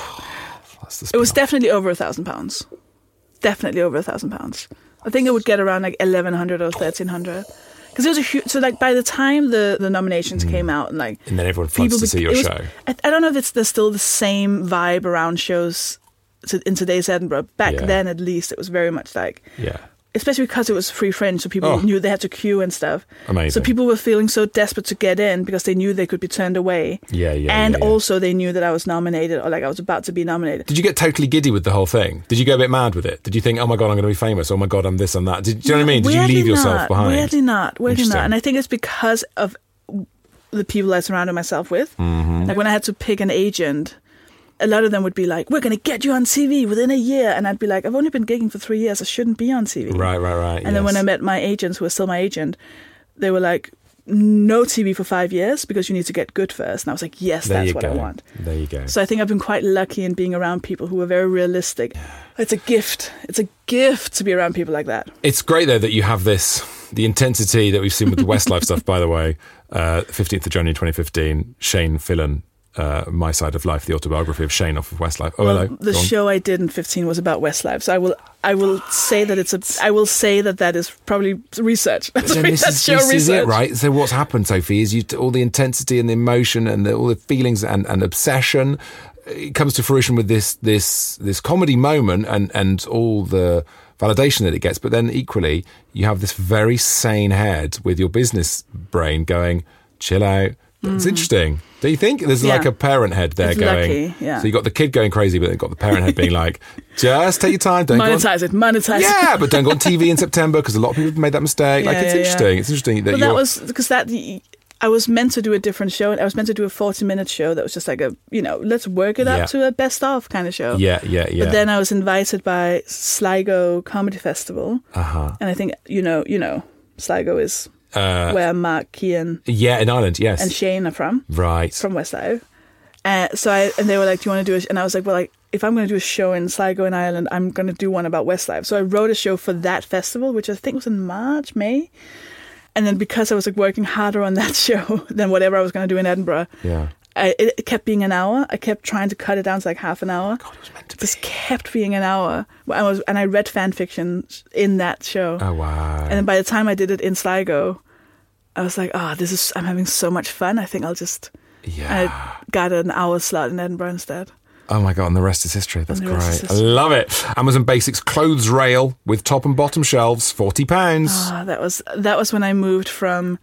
It was definitely over £1,000. Definitely over £1,000. I think it would get around like 1,100 or 1,300. Because it was a huge, so like by the time the nominations came out and then everyone floods to see your show. I don't know if there's still the same vibe around shows in today's Edinburgh. Back then, at least, it was very much like, especially because it was free fringe, so people knew they had to queue and stuff. Amazing. So people were feeling so desperate to get in because they knew they could be turned away. And also they knew that I was nominated or like I was about to be nominated. Did you get totally giddy with the whole thing? Did you go a bit mad with it? Did you think, oh my God, I'm going to be famous? Oh my God, I'm this, I'm that. Do you know what I mean? Did you leave yourself behind? Weirdly not. And I think it's because of the people I surrounded myself with. Mm-hmm. Like when I had to pick an agent, a lot of them would be like, we're going to get you on TV within a year. And I'd be like, I've only been gigging for 3 years. I shouldn't be on TV. Right. And then when I met my agents, who were still my agent, they were like, no TV for 5 years because you need to get good first. And I was like, yes, that's what I want. There you go. So I think I've been quite lucky in being around people who are very realistic. It's a gift. It's a gift to be around people like that. It's great, though, that you have the intensity that we've seen with the Westlife stuff, by the way. 15th of January 2015, Shane Fillan. My Side of Life, the autobiography of Shane off of Westlife. Oh, hello. The show I did in 15 was about Westlife, so I will say that that is probably research. That's this is it, right? So what's happened, Sophie, is all the intensity and the emotion and all the feelings and obsession. It comes to fruition with this comedy moment and all the validation that it gets, but then equally you have this very sane head with your business brain going, chill out. It's interesting. Do you think there's like a parent head there going? Lucky, yeah. So you got the kid going crazy, but then got the parent head being like, just take your time. Don't monetize it. Yeah, but don't go on TV in September because a lot of people have made that mistake. It's interesting. It's interesting that that was because I was meant to do a different show. I was meant to do a 40-minute show that was just like let's work it up to a best of kind of show. Yeah. But then I was invited by Sligo Comedy Festival, and I think you know Sligo is. Where Mark Keane in Ireland, yes, and Shane are from, right, from Westlife. And they were like, "Do you want to do it?" And I was like, "Well, like if I'm going to do a show in Sligo in Ireland, I'm going to do one about Westlife." So I wrote a show for that festival, which I think was in May. And then because I was like working harder on that show than whatever I was going to do in Edinburgh, it kept being an hour. I kept trying to cut it down to like half an hour. God, it was meant to be. Just kept being an hour. And I read fan fiction in that show. Oh wow! And then by the time I did it in Sligo, I was like, I'm having so much fun. I think I'll just... I got an hour slot in Edinburgh instead. Oh my God, and the rest is history. That's great. I love it. Amazon Basics clothes rail with top and bottom shelves, £40. That was when I moved from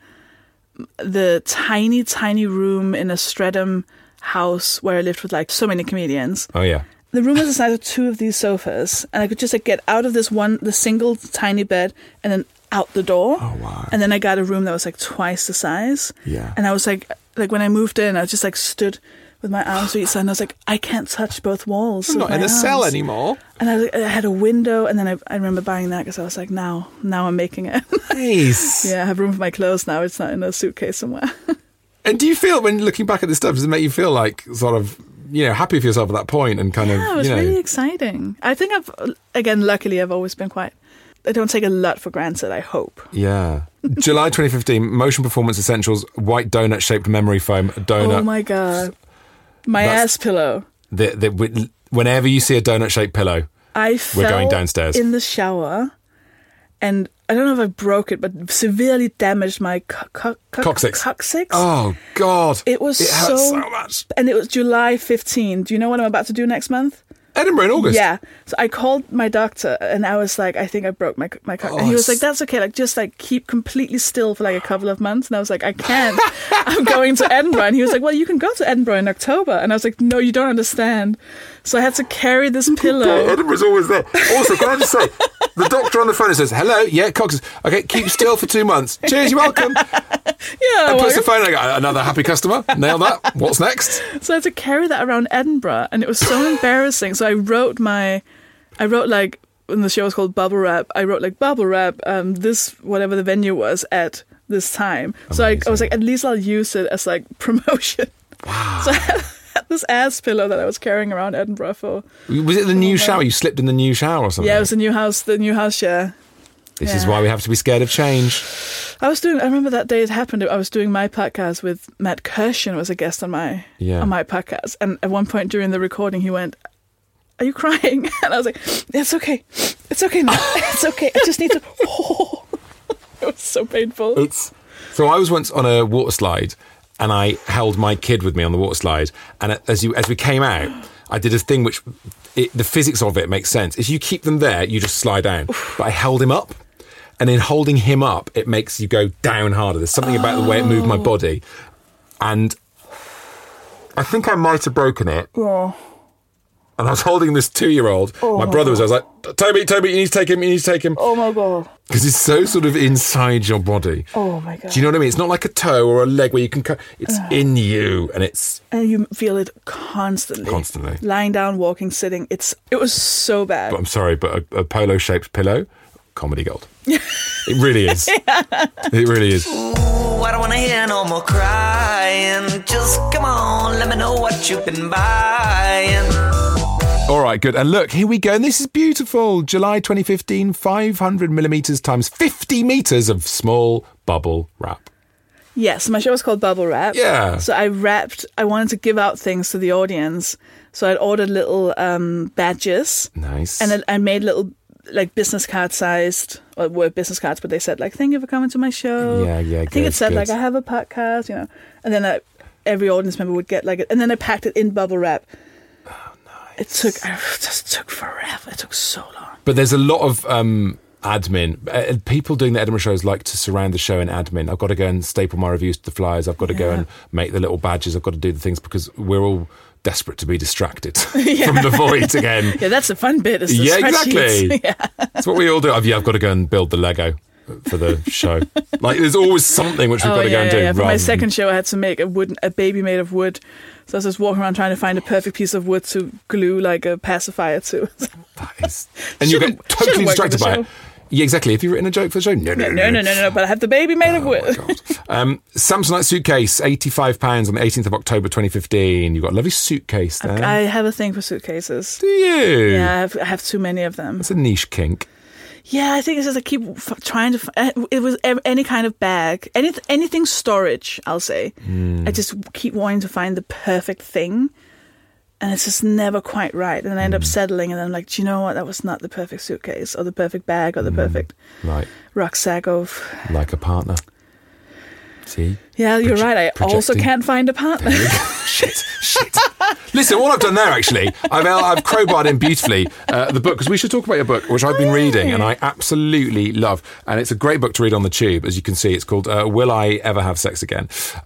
the tiny, tiny room in a Streatham house where I lived with like so many comedians. Oh yeah. The room was the size of two of these sofas, and I could just like get out of the single tiny bed and then out the door. Oh wow. And then I got a room that was like twice the size. Yeah. And I was like when I moved in, I just like stood with my arms to each side, and I was like, I can't touch both walls. I'm not in a cell anymore. And I had a window, and then I remember buying that because I was like, now I'm making it. Nice. Yeah, I have room for my clothes now. It's not in a suitcase somewhere. And do you feel, when looking back at this stuff, does it make you feel like sort of, happy for yourself at that point and kind of, it was really exciting. I think luckily I've always been I don't take a lot for granted, I hope. Yeah. July 2015, Motion Performance Essentials, white donut-shaped memory foam donut. Oh my God. Ass pillow. Whenever you see a donut-shaped pillow, we're going downstairs. In the shower, and I don't know if I broke it, but severely damaged my coccyx. Oh, God. It hurt so much. And it was July 15. Do you know what I'm about to do next month? Edinburgh in August. Yeah. So I called my doctor and I was like, I think I broke my cock. And he was like, that's okay. Like, just like keep completely still for like a couple of months. And I was like, I can't. I'm going to Edinburgh. And he was like, well, you can go to Edinburgh in October. And I was like, no, you don't understand. So I had to carry this pillow. Edinburgh's always there. Also, can I just say, the doctor on the phone says, hello, yeah, coccyx. Okay, keep still for 2 months. Cheers, you're welcome. Yeah. And puts the phone, I got another happy customer. Nail that. What's next? So I had to carry that around Edinburgh, and it was so embarrassing. So I wrote like, when the show was called Bubble Wrap, I wrote like, Bubble Wrap, this, whatever the venue was, at this time. So I was like, at least I'll use it as like promotion. Wow. So I had this ass pillow that I was carrying around Edinburgh for. Was it the new shower? You slipped in the new shower or something? Yeah, it was the new house share. This is why we have to be scared of change. I remember that day it happened. I was doing my podcast with Matt Kirshen, was a guest on my podcast. And at one point during the recording, he went, "Are you crying?" And I was like, "It's okay. It's okay now. It's okay. I just need to." Oh. It was so painful. So I was once on a water slide and I held my kid with me on the water slide. And as we came out, I did a thing which the physics of it makes sense. If you keep them there, you just slide down. But I held him up. And in holding him up, it makes you go down harder. There's something about the way it moved my body. And I think I might have broken it. Oh. And I was holding this 2-year-old. My brother was, I was like, Toby, you need to take him. Oh, my God. Because it's so sort of inside your body. Oh, my God. Do you know what I mean? It's not like a toe or a leg where you can it's in you and it's... And you feel it constantly. Constantly. Lying down, walking, sitting. It was so bad. But I'm sorry, but a polo-shaped pillow, comedy gold. It really is. It really is. Ooh, I don't want to hear no more crying. Just come on, let me know what you've been buying. All right, good. And look, here we go. And this is beautiful. July 2015, 500 millimetres times 50 metres of small bubble wrap. Yes, my show was called Bubble Wrap. Yeah. So I wanted to give out things to the audience. So I'd ordered little badges. Nice. And I made little like business card sized, or were business cards, but they said like, "Thank you for coming to my show." Yeah, I think it said like, "I have a podcast," and then every audience member would get like it, and then I packed it in bubble wrap. Oh, nice. It just took forever. It took so long. But there's a lot of admin. People doing the Edinburgh shows like to surround the show in admin. I've got to go and staple my reviews to the flyers. I've got to go and make the little badges. I've got to do the things because we're all desperate to be distracted from the void again. Yeah, that's the fun bit. Is the exactly. That's what we all do. I've got to go and build the Lego for the show. Like, there's always something which we've got to go and do. Yeah. For my second show, I had to make a baby made of wood. So I was just walking around trying to find a perfect piece of wood to glue like a pacifier to. That is, and you get totally distracted by it. Yeah, exactly. Have you written a joke for the show? No. But I have the baby made of wood. Samsonite suitcase, £85 on the 18th of October 2015. You've got a lovely suitcase there. I have a thing for suitcases. Do you? Yeah, I have too many of them. It's a niche kink. Yeah, I think it's just I keep trying to... It was any kind of bag. Anything storage, I'll say. I just keep wanting to find the perfect thing. And it's just never quite right. And I end up settling, and then I'm like, do you know what? That was not the perfect suitcase, or the perfect bag, or the perfect rucksack of... Like a partner. See? Yeah, you're right. I also can't find a partner. Shit. Listen, what I've done there, actually, I've crowbarred in beautifully the book, because we should talk about your book, which I've been reading, and I absolutely love. And it's a great book to read on the tube. As you can see, it's called Will I Ever Have Sex Again?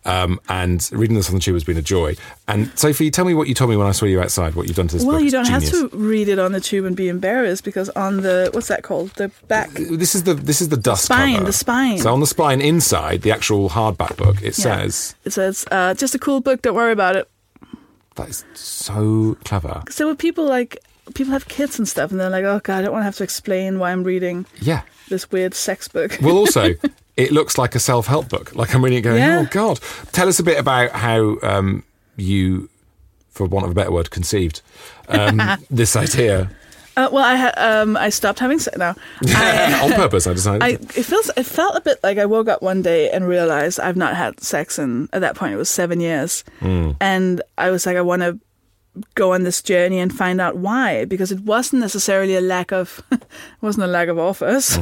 And reading this on the tube has been a joy. And Sophie, tell me what you told me when I saw you outside, what you've done to this book. Well, you don't have to read it on the tube and be embarrassed, because on the, what's that called? The back. This is the dust spine, cover. The spine. So on the spine inside, the actual hardback book, it says, just a cool book, don't worry about it. That is so clever. So when people have kids and stuff, and they're like, oh God, I don't want to have to explain why I'm reading this weird sex book. Well, also, it looks like a self-help book. Like I'm reading it going, oh God. Tell us a bit about how you, for want of a better word, conceived this idea. Well, I stopped having sex now. On purpose, I decided. It felt a bit like I woke up one day and realized I've not had sex in, at that point, it was 7 years. And I was like, I want to go on this journey and find out why, because it wasn't necessarily a lack of offers.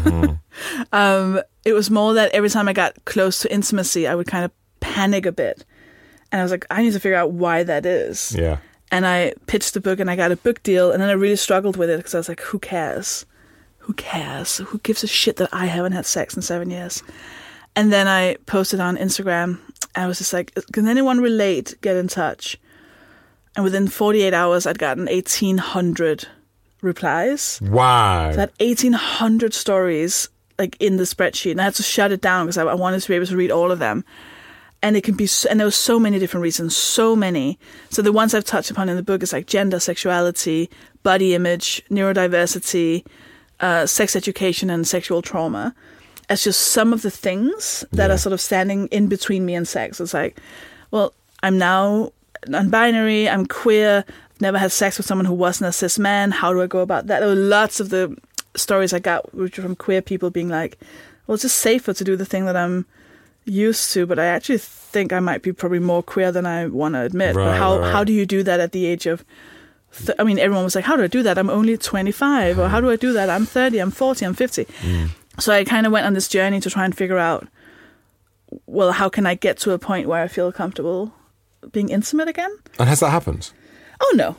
It was more that every time I got close to intimacy, I would kind of panic a bit. And I was like, I need to figure out why that is. Yeah. And I pitched the book and I got a book deal, and then I really struggled with it because I was like, who cares? Who cares? Who gives a shit that I haven't had sex in 7 years? And then I posted on Instagram. I was just like, can anyone relate? Get in touch. And within 48 hours, I'd gotten 1,800 replies. Wow. So I had 1,800 stories like in the spreadsheet. And I had to shut it down because I wanted to be able to read all of them. And it can be, and there were so many different reasons, so many. So the ones I've touched upon in the book is like gender, sexuality, body image, neurodiversity, sex education, and sexual trauma. as just some of the things that are sort of standing in between me and sex. It's like, well, I'm now non-binary, I'm queer, I've never had sex with someone who wasn't a cis man. How do I go about that? There were lots of the stories I got which were from queer people being like, well, it's just safer to do the thing that I'm used to, but I actually think I might be probably more queer than I want to admit. Right, but how do you do that at the age of... I mean, everyone was like, how do I do that? I'm only 25. Or how do I do that? I'm 30, I'm 40, I'm 50. So I kind of went on this journey to try and figure out, well, how can I get to a point where I feel comfortable being intimate again? And has that happened? Oh, no.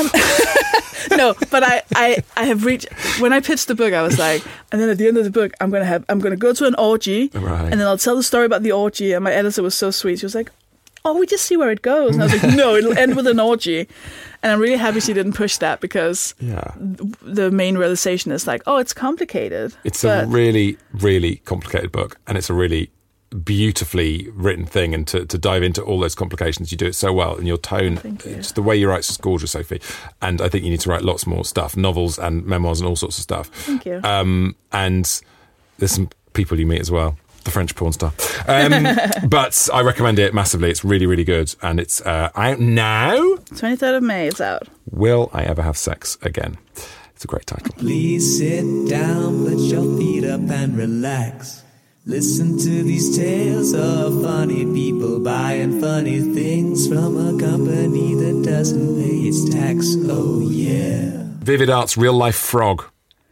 No, but I have reached... When I pitched the book, I was like, and then at the end of the book, I'm going to go to an orgy, Right. and then I'll tell the story about the orgy, and my editor was so sweet. She was like, oh, we just see where it goes. And I was like, no, it'll end with an orgy. And I'm really happy she didn't push that, because the main realization is like, oh, it's complicated. It's a really, really complicated book, and it's a really beautifully written thing, and to dive into all those complications, you do it so well, and your tone, just the way you write is just gorgeous, Sophie. And I think you need to write lots more stuff, novels and memoirs and all sorts of stuff. Thank you. And there's some people you meet as well, the French porn star. But I recommend it massively. It's really, really good, and it's out now. 23rd of May, it's out. Will I Ever Have Sex Again? It's a great title. Please sit down, put your feet up and relax. Listen to these tales of funny people buying funny things from a company that doesn't pay its tax. Oh, yeah. Vivid Art's Real Life Frog.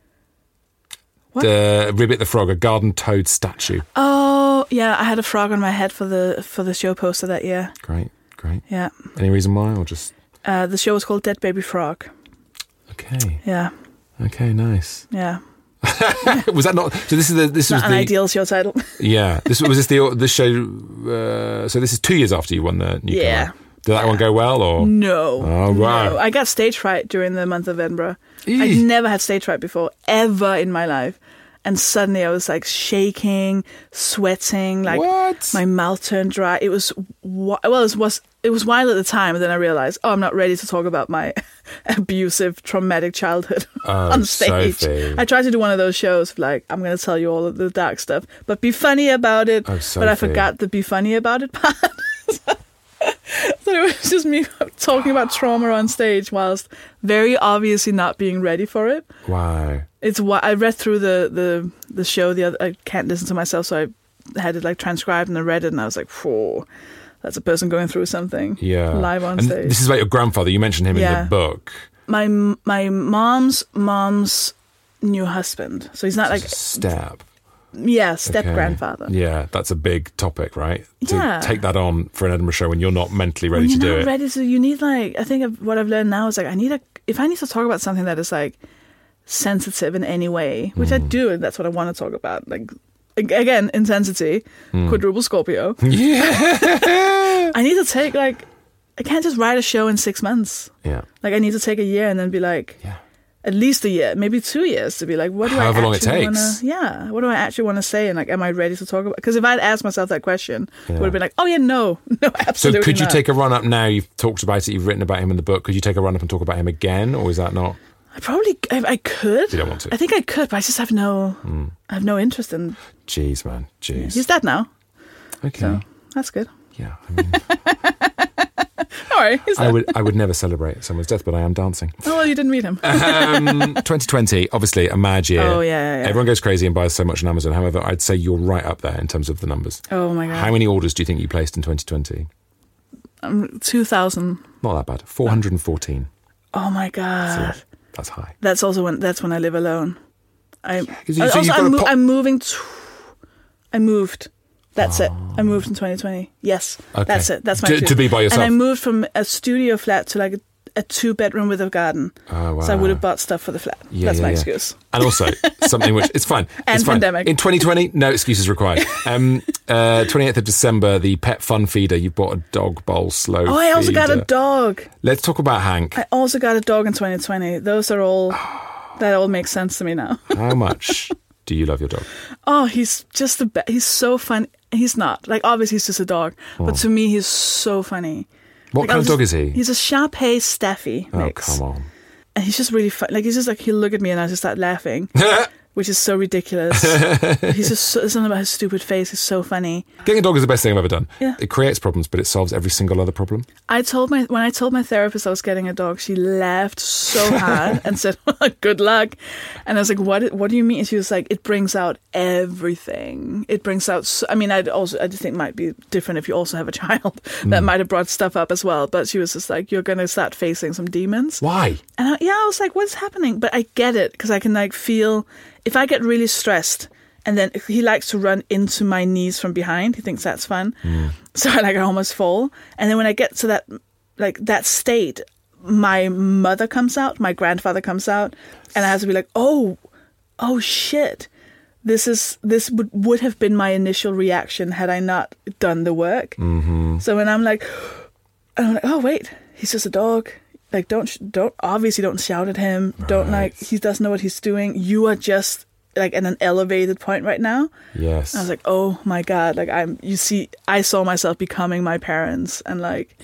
What? The Ribbit the Frog, a garden toad statue. Oh, yeah, I had a frog on my head for the show poster that year. Great. Yeah. Any reason why, or just... The show was called Dead Baby Frog. Okay. Yeah. Okay, nice. Yeah. Was that not... So this was an ideal show title. Yeah. This show... so this is 2 years after you won the New Comer. Did that one go well, or...? No. Oh, wow. No. I got stage fright during the month of Edinburgh. I'd never had stage fright before, ever in my life. And suddenly I was like shaking, sweating, like my mouth turned dry. It was wild at the time, and then I realized, I'm not ready to talk about my abusive, traumatic childhood on stage. Sophie. I tried to do one of those shows, like, I'm going to tell you all of the dark stuff, but be funny about it. But I forgot the be funny about it part. So it was just me talking about trauma on stage whilst very obviously not being ready for it. Wow. It's what I read through the show. I can't listen to myself, so I had it like transcribed, and I read it, and I was like, "Whoa, that's a person going through something." Yeah, live on and stage. This is about your grandfather. You mentioned him in the book. My mom's new husband. So he's not like step. Yeah, step-grandfather. Yeah, that's a big topic, right? Yeah. To take that on for an Edinburgh show when you're not mentally ready to do it. You're not ready, so you need I think what I've learned now is like if I need to talk about something that is like sensitive in any way, which I do, and that's what I want to talk about. Like, again, intensity, quadruple Scorpio. Yeah. I need to take I can't just write a show in 6 months. Yeah. Like I need to take a year and then be like, at least a year, maybe 2 years to be like, what do However I long it actually takes. what do I actually want to say? And like, am I ready to talk about? Because if I'd asked myself that question, it would have been like, oh yeah, no, absolutely. So could you not. take a run up now? You've talked about it. You've written about him in the book. Could you take a run up and talk about him again, or is that not? I could. You don't want to. I think I could, but I just have no interest in. Jeez, man. Jeez. He's dead now. Okay. So that's good. Yeah. I mean, all right. I would never celebrate someone's death, but I am dancing. Oh, well, you didn't meet him. 2020, obviously a mad year. Oh, yeah. Everyone goes crazy and buys so much on Amazon. However, I'd say you're right up there in terms of the numbers. Oh, my God. How many orders do you think you placed in 2020? 2,000. Not that bad. 414. Oh, my God. So that's high. That's when I live alone. I moved. That's it. I moved in 2020. Yes, okay. That's it. That's my to be by yourself. And I moved from a studio flat to like a 2-bedroom with a garden. Oh, wow. So I would have bought stuff for the flat. That's my excuse. And also something which it's fine. And it's fine. pandemic. In 2020, no excuses required. 28th of December, the pet fun feeder. You bought a dog bowl slow. Oh, I also got a dog. Let's talk about Hank. I also got a dog in 2020. Those are all that all makes sense to me now. How much do you love your dog? Oh, he's just the best. He's so fun. He's not. Like, obviously, he's just a dog. But to me, he's so funny. What kind of dog is he? He's a Shar-Pei Staffy mix. Oh, come on. And he's just really fun. Like, he's just like, he'll look at me and I just start laughing. which is so ridiculous. He's just something about his stupid face is so funny. Getting a dog is the best thing I've ever done. Yeah. It creates problems, but it solves every single other problem. When I told my therapist I was getting a dog, she laughed so hard and said, "Good luck." And I was like, "What do you mean?" And she was like, "It brings out everything. It brings out." I just think it might be different if you also have a child that might have brought stuff up as well. But she was just like, "You're going to start facing some demons." Why? And I was like, "What's happening?" But I get it because I can like feel if I get really stressed. And then he likes to run into my knees from behind. He thinks that's fun. So I almost fall. And then when I get to that state, my mother comes out, my grandfather comes out, and I have to be like, oh shit. This would have been my initial reaction had I not done the work. Mm-hmm. So when I'm like, oh wait, he's just a dog. Like don't shout at him. Right. Don't he doesn't know what he's doing. You are just like at an elevated point right now. Yes. I was like, oh my God, I saw myself becoming my parents and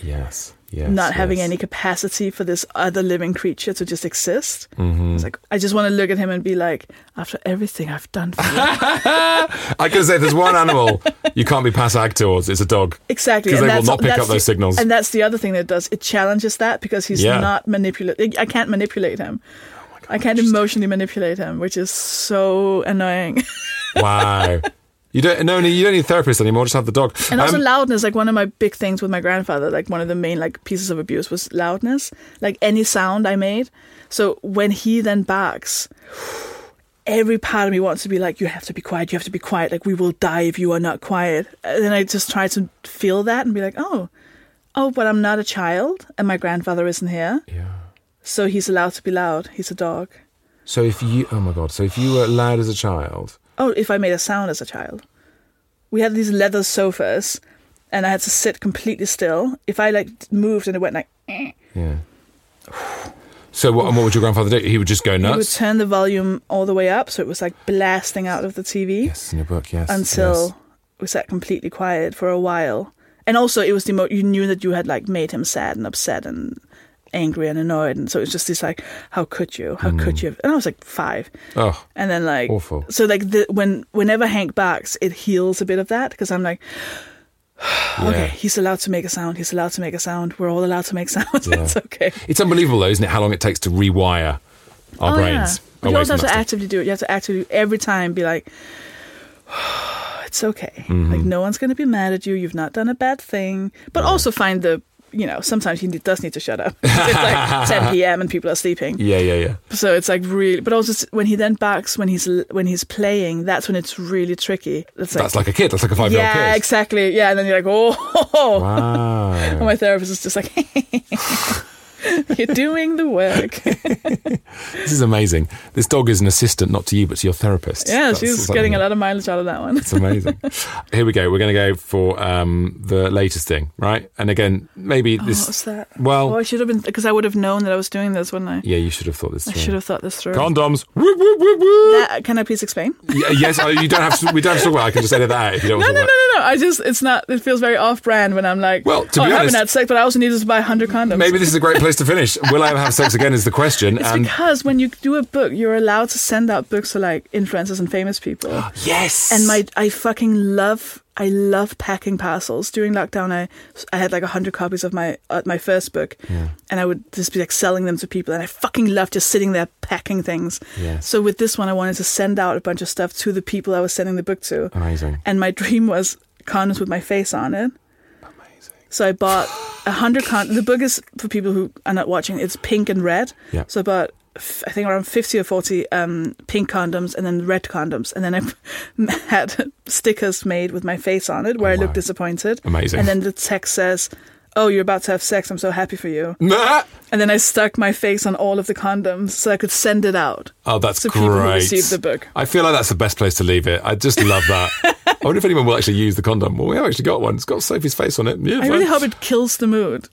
not having any capacity for this other living creature to just exist. Mm-hmm. I was like, I just want to look at him and be like, after everything I've done for you. I can say there's one animal you can't be passive towards, it's a dog. Exactly. Because they will not pick up those signals. And that's the other thing that it does. It challenges that because he's not manipulated. I can't manipulate him. I can't emotionally manipulate him, which is so annoying. Wow. You don't need a therapist anymore, just have the dog. And also loudness, like one of my big things with my grandfather, like one of the main pieces of abuse was loudness. Like any sound I made. So when he then barks, every part of me wants to be like, you have to be quiet, like we will die if you are not quiet. And then I just try to feel that and be like, oh, but I'm not a child and my grandfather isn't here. Yeah. So he's allowed to be loud. He's a dog. So if you were loud as a child. Oh, if I made a sound as a child. We had these leather sofas and I had to sit completely still. If I moved and it went Yeah. So what would your grandfather do? He would just go nuts? He would turn the volume all the way up so it was blasting out of the TV. Yes, in your book, yes. Until we sat completely quiet for a while. And also it was you knew that you had made him sad and upset and angry and annoyed, and so it's just this how could you and I was 5 and then awful. So whenever Hank barks it heals a bit of that because I'm like okay, he's allowed to make a sound, we're all allowed to make sounds. It's okay. It's unbelievable though, isn't it, how long it takes to rewire our brains. But you also have to actively do it. You have to actively every time be like it's okay. Mm-hmm. No one's going to be mad at you, you've not done a bad thing, but also find the sometimes he does need to shut up. It's 10 p.m. and people are sleeping. Yeah. So it's really, but also when he then barks when he's playing, that's when it's really tricky. That's like a kid. That's like a 5-year-old kid. Yeah, exactly. Yeah, and then you're like, oh. Wow. And my therapist is just like, you're doing the work. This is amazing. This dog is an assistant, not to you, but to your therapist. Yeah, she's getting a lot of mileage out of that one. It's amazing. Here we go. We're going to go for the latest thing, right? And again, maybe this... What's that? Well... I should have been... Because I would have known that I was doing this, wouldn't I? Yeah, you should have thought this through. I should have thought this through. Condoms. Whoop, whoop, whoop, whoop. Can I please explain? Yes, you don't have to... We don't have to talk about it. I can just edit that out if you don't want to talk about it. It's not... It feels very off-brand when I'm like, well, to be honest, I haven't had sex, but I also needed to buy 100 condoms. Maybe this is a great place to finish. Will I ever have sex again is the question. It's because when you do a book, you're allowed to send out books to influencers and famous people. Yes. And I love packing parcels. During lockdown, I had 100 copies of my first book, and I would just be selling them to people. And I fucking loved just sitting there packing things. Yes. So with this one, I wanted to send out a bunch of stuff to the people I was sending the book to. Amazing. And my dream was condoms with my face on it. So I bought 100 condoms. The book is, for people who are not watching, it's pink and red. Yeah. So I bought, I think, around 50 or 40 pink condoms and then red condoms. And then I had stickers made with my face on it where I looked disappointed. Amazing. And then the text says, "Oh, you're about to have sex. I'm so happy for you." Nah. And then I stuck my face on all of the condoms so I could send it out. Oh, that's to great. People who receive the book. I feel like that's the best place to leave it. I just love that. I wonder if anyone will actually use the condom. Well, we have actually got one. It's got Sophie's face on it. Yeah, I really hope it kills the mood.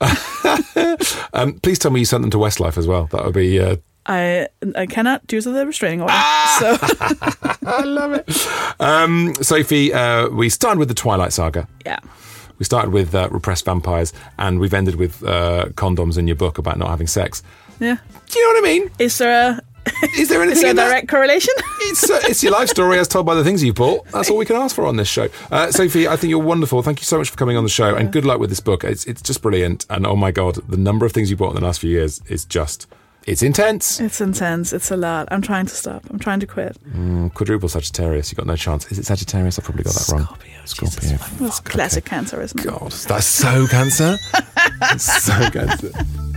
Please tell me you sent them to Westlife as well. That would be... I cannot due to the restraining order. So I love it. Sophie, we started with the Twilight Saga. Yeah. We started with repressed vampires, and we've ended with condoms in your book about not having sex. Yeah. Do you know what I mean? Is there Is there anything Is there in a that? direct correlation? It's your life story as told by the things you bought. That's all we can ask for on this show. Sophie, I think you're wonderful. Thank you so much for coming on the show, and good luck with this book. It's just brilliant. And oh my God, the number of things you bought in the last few years is just... It's intense. It's intense. It's a lot. I'm trying to stop. I'm trying to quit. Quadruple Sagittarius. You've got no chance. Is it Sagittarius? I probably got that wrong. Scorpio. It's classic Cancer, isn't it? God, that's so Cancer. That's so Cancer.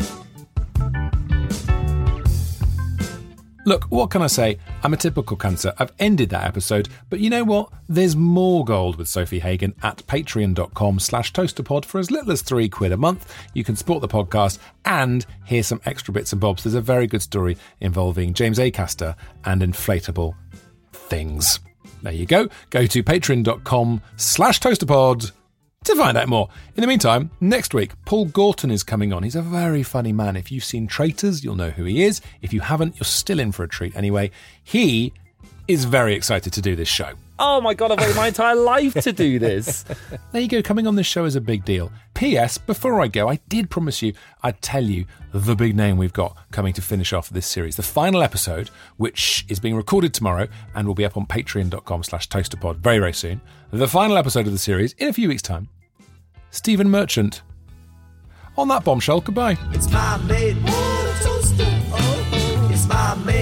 Look, what can I say? I'm a typical Cancer. I've ended that episode, but you know what? There's more gold with Sophie Hagen at patreon.com/toasterpod for as little as £3 a month. You can support the podcast and hear some extra bits and bobs. There's a very good story involving James Acaster and inflatable things. There you go. Go to patreon.com/toasterpod to find out more. In the meantime, next week, Paul Gorton is coming on. He's a very funny man. If you've seen Traitors, you'll know who he is. If you haven't, you're still in for a treat anyway. He is very excited to do this show. Oh my God, I've waited my entire life to do this. There you go. Coming on this show is a big deal. P.S. Before I go, I did promise you I'd tell you the big name we've got coming to finish off this series. The final episode, which is being recorded tomorrow and will be up on patreon.com/toasterpod very, very soon. The final episode of the series in a few weeks' time. Stephen Merchant. On that bombshell, goodbye. It's my made toaster. Oh, it's my made